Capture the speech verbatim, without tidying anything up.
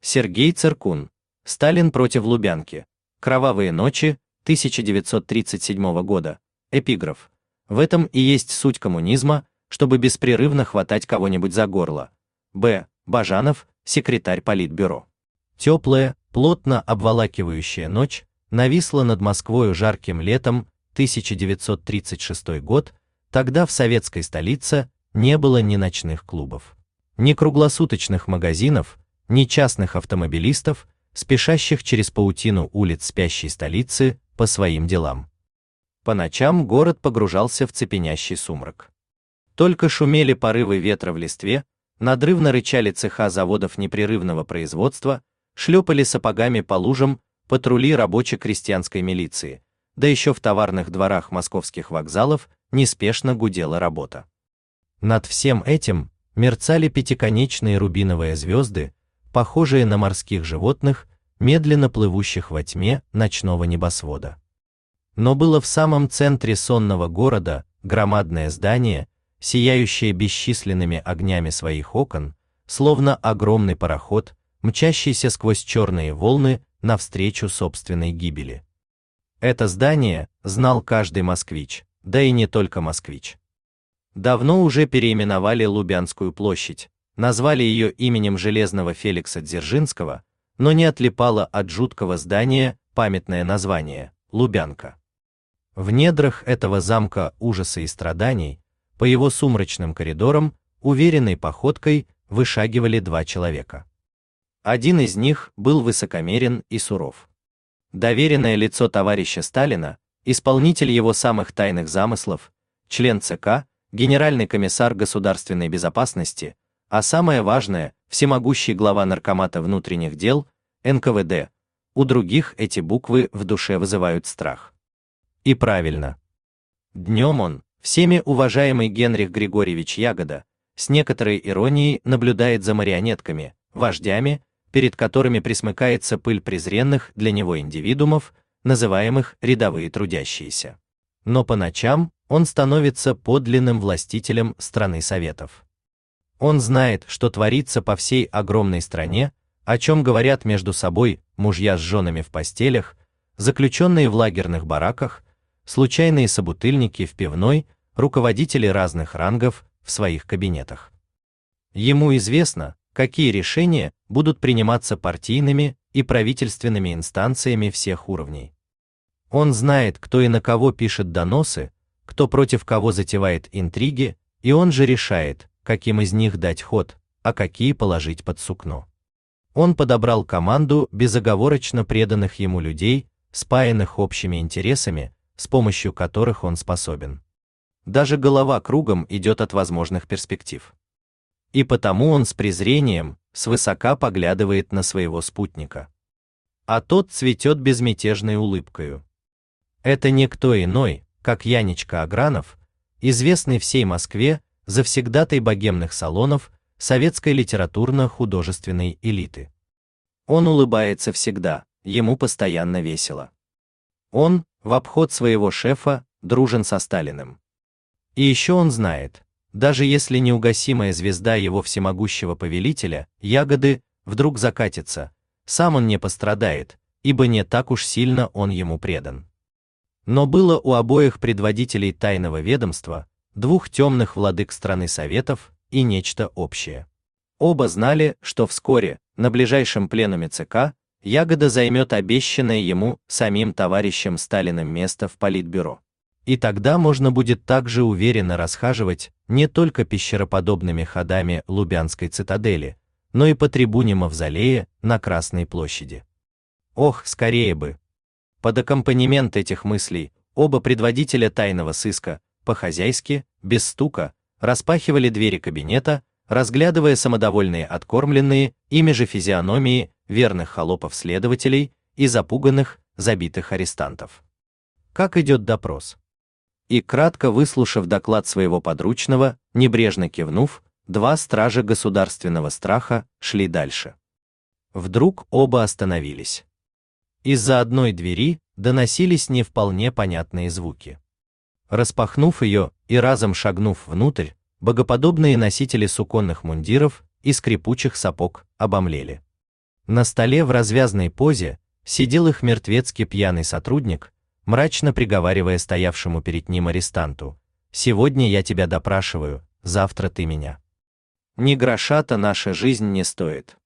Сергей Циркун. Сталин против Лубянки. Кровавые ночи тысяча девятьсот тридцать седьмого года. Эпиграф. В этом и есть суть коммунизма, чтобы беспрерывно хватать кого-нибудь за горло. Б. Бажанов, секретарь Политбюро. Теплая, плотно обволакивающая ночь нависла над Москвою жарким летом тысяча девятьсот тридцать шестой год. Тогда в советской столице не было ни ночных клубов, ни круглосуточных магазинов, ни частных автомобилистов, спешащих через паутину улиц спящей столицы по своим делам. По ночам город погружался в цепенящий сумрак. Только шумели порывы ветра в листве, надрывно рычали цеха заводов непрерывного производства, шлепали сапогами по лужам патрули рабоче-крестьянской милиции, да еще в товарных дворах московских вокзалов неспешно гудела работа. Над всем этим мерцали пятиконечные рубиновые звезды, похожие на морских животных, медленно плывущих во тьме ночного небосвода. Но было в самом центре сонного города громадное здание, сияющее бесчисленными огнями своих окон, словно огромный пароход, мчащийся сквозь черные волны навстречу собственной гибели. Это здание знал каждый москвич, да и не только москвич. Давно уже переименовали Лубянскую площадь, назвали ее именем железного Феликса Дзержинского, но не отлипало от жуткого здания памятное название – Лубянка. В недрах этого замка ужаса и страданий, по его сумрачным коридорам, уверенной походкой вышагивали два человека. Один из них был высокомерен и суров. Доверенное лицо товарища Сталина, исполнитель его самых тайных замыслов, член ЦК, генеральный комиссар государственной безопасности, а самое важное, всемогущий глава Наркомата внутренних дел, эн ка вэ дэ. У других эти буквы в душе вызывают страх. И правильно. Днем он, всеми уважаемый Генрих Григорьевич Ягода, с некоторой иронией наблюдает за марионетками, вождями, перед которыми пресмыкается пыль презренных для него индивидуумов, называемых рядовые трудящиеся. Но по ночам он становится подлинным властителем страны Советов. Он знает, что творится по всей огромной стране, о чем говорят между собой мужья с женами в постелях, заключенные в лагерных бараках, случайные собутыльники в пивной, руководители разных рангов в своих кабинетах. Ему известно, какие решения будут приниматься партийными и правительственными инстанциями всех уровней. Он знает, кто и на кого пишет доносы, кто против кого затевает интриги, и он же решает, каким из них дать ход, а какие положить под сукно. Он подобрал команду безоговорочно преданных ему людей, спаянных общими интересами, с помощью которых он способен. Даже голова кругом идет от возможных перспектив. И потому он с презрением, свысока поглядывает на своего спутника. А тот цветет безмятежной улыбкою. Это никто иной, как Янечка Агранов, известный всей Москве завсегдатай богемных салонов советской литературно-художественной элиты. Он улыбается всегда, ему постоянно весело. Он, в обход своего шефа, дружен со Сталиным. И еще он знает, даже если неугасимая звезда его всемогущего повелителя, Ягоды, вдруг закатится, сам он не пострадает, ибо не так уж сильно он ему предан. Но было у обоих предводителей тайного ведомства, двух темных владык страны Советов, и нечто общее. Оба знали, что вскоре, на ближайшем пленуме ЦК, Ягода займет обещанное ему самим товарищем Сталиным место в Политбюро. И тогда можно будет также уверенно расхаживать не только пещероподобными ходами Лубянской цитадели, но и по трибуне Мавзолея на Красной площади. Ох, скорее бы! Под аккомпанемент этих мыслей оба предводителя тайного сыска, по-хозяйски, без стука, распахивали двери кабинета, разглядывая самодовольные откормленные ими же физиономии верных холопов-следователей и запуганных, забитых арестантов. Как идет допрос? И кратко выслушав доклад своего подручного, небрежно кивнув, два стража государственного страха шли дальше. Вдруг оба остановились. Из-за одной двери доносились не вполне понятные звуки. Распахнув ее и разом шагнув внутрь, богоподобные носители суконных мундиров и скрипучих сапог обомлели. На столе в развязной позе сидел их мертвецки пьяный сотрудник, мрачно приговаривая стоявшему перед ним арестанту: «Сегодня я тебя допрашиваю, завтра ты меня. Ни гроша-то наша жизнь не стоит».